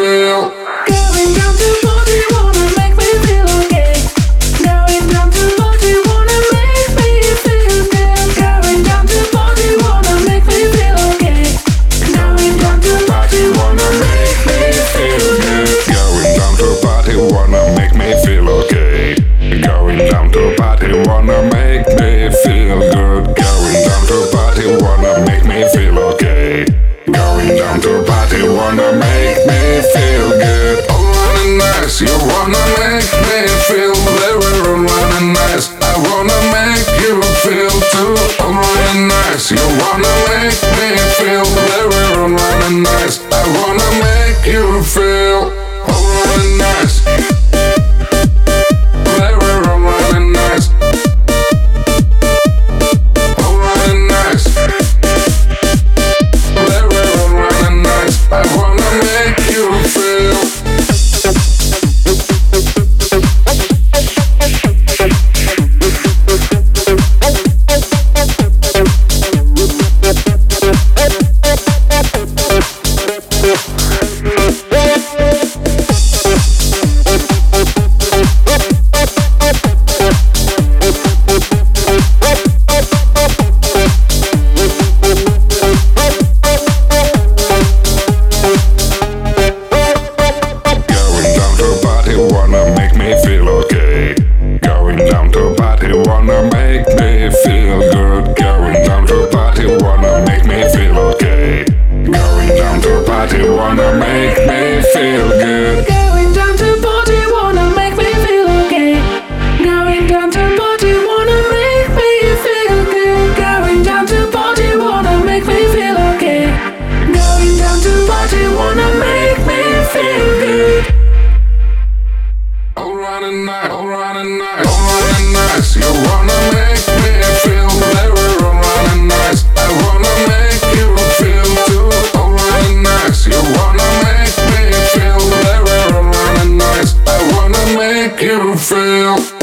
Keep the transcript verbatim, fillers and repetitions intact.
feel. Going down to forty, wanna make me feel okay. Going down to forty, wanna make me feel good. Going down to forty, wanna make me feel okay. Going down to forty, wanna make me feel good. Going down to party, wanna make me feel okay. Going down to party, wanna make me feel good. Going down to party, wanna make me feel okay. Going down to party, wanna make me feel good. Oh, running nice, you wanna make me feel very running nice. I wanna make you feel too. Oh, running nice, you wanna make me feel very running nice. I wanna make you feel. Oh, running nice. Wanna make me feel okay. Going down to party, wanna make me feel good. Going down to party, wanna make me feel okay. Going down to party, wanna make me feel good. Going down to party, wanna make me feel okay. Going down to party, wanna make me feel good. Going down to party, wanna make me feel okay. Going down to party, wanna make me feel good. Oh, running nice, oh, running nice, oh, running nice. You wanna make me feel very running nice. I wanna make you feel too. Oh, running nice. You wanna make me feel very running nice. I wanna make you feel.